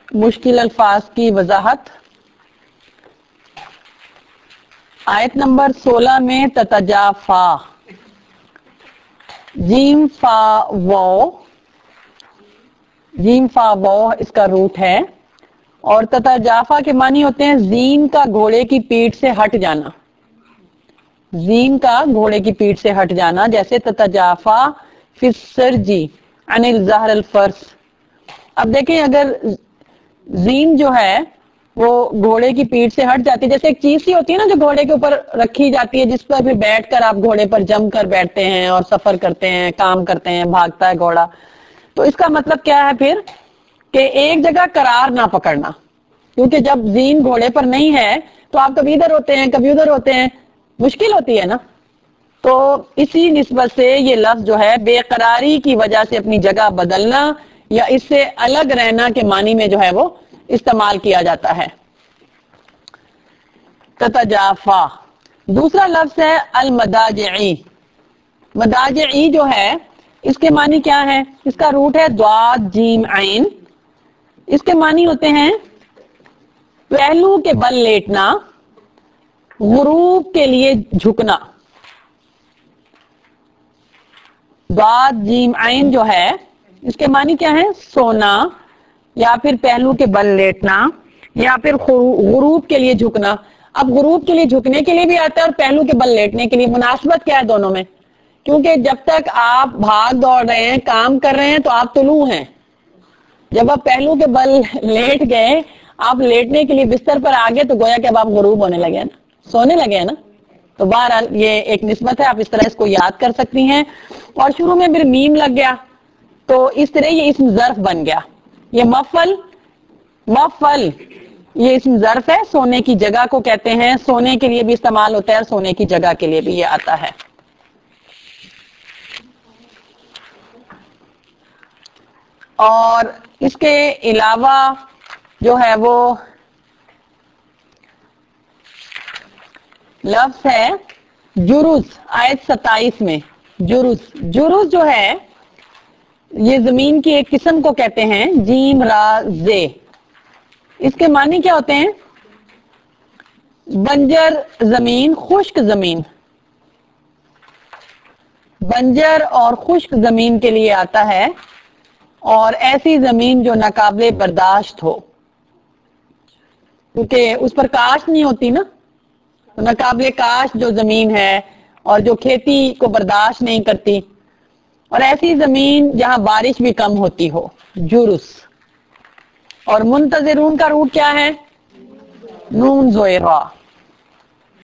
مشکل الفاظ کی وضاحت. آیت نمبر 16 میں تتجافا، جیم فا وو اس کا روٹ ہے، اور تتجافا کے معنی ہوتے ہیں زین کا گھوڑے کی پیٹھ سے ہٹ جانا. زین کا گھوڑے کی پیٹھ سے ہٹ جانا، جیسے تتجافا فی السرج عن الظہر الفرس. اب دیکھیں اگر زین جو ہے وہ گھوڑے کی پیٹھ سے ہٹ جاتی ہے، جیسے ایک چیز سی ہوتی ہے نا جو گھوڑے کے اوپر رکھی جاتی ہے، جس پر پھر بیٹھ کر آپ گھوڑے پر جم کر بیٹھتے ہیں اور سفر کرتے ہیں، کام کرتے ہیں، بھاگتا ہے گھوڑا. تو اس کا مطلب کیا ہے پھر کہ ایک جگہ قرار نہ پکڑنا، کیونکہ جب زین گھوڑے پر نہیں ہے تو آپ کبھی ادھر ہوتے ہیں کبھی ادھر ہوتے ہیں، مشکل ہوتی ہے نا. تو اسی نسبت سے یہ لفظ جو ہے بے قراری کی وجہ سے اپنی جگہ بدلنا یا اس سے الگ رہنا کے معنی میں جو ہے وہ استعمال کیا جاتا ہے. تتجافا. دوسرا لفظ ہے المداجعی. مداجعی جو ہے اس کے معنی کیا ہے؟ اس کا روٹ ہے ضاد جیم عین. اس کے معنی ہوتے ہیں پہلو کے بل لیٹنا، غروب کے لیے جھکنا. ضاد جیم عین جو ہے اس کے معنی کیا ہے؟ سونا، یا پھر پہلو کے بل لیٹنا، یا پھر غروب کے لیے جھکنا. اب غروب کے لیے جھکنے کے لیے بھی آتا ہے اور پہلو کے بل لیٹنے کے لیے. مناسبت کیا ہے دونوں میں؟ کیونکہ جب تک آپ بھاگ دوڑ رہے ہیں، کام کر رہے ہیں تو آپ طلوع ہیں. جب آپ پہلو کے بل لیٹ گئے، آپ لیٹنے کے لیے بستر پر آگے، تو گویا کہ اب آپ غروب ہونے لگے نا، سونے لگے ہیں نا. تو بہرحال یہ ایک نسبت ہے، آپ اس طرح اس کو یاد کر سکتی ہیں. اور شروع میں پھر میم لگ گیا تو اس طرح یہ اسم ظرف بن گیا. یہ مفعل یہ اسم ظرف ہے، سونے کی جگہ کو کہتے ہیں. سونے کے لیے بھی استعمال ہوتا ہے اور سونے کی جگہ کے لیے بھی یہ آتا ہے. اور اس کے علاوہ جو ہے وہ لفظ ہے جرز. آیت 27 میں جرز جو ہے یہ زمین کی ایک قسم کو کہتے ہیں، جیم را زے. اس کے معنی کیا ہوتے ہیں؟ بنجر زمین، خشک زمین. بنجر اور خشک زمین کے لیے آتا ہے، اور ایسی زمین جو ناقابل برداشت ہو، کیونکہ اس پر کاشت نہیں ہوتی نا. ناقابل کاشت جو زمین ہے اور جو کھیتی کو برداشت نہیں کرتی، اور ایسی زمین جہاں بارش بھی کم ہوتی ہو، جرس. اور منتظرون کا روٹ کیا ہے؟ نون زوئے را.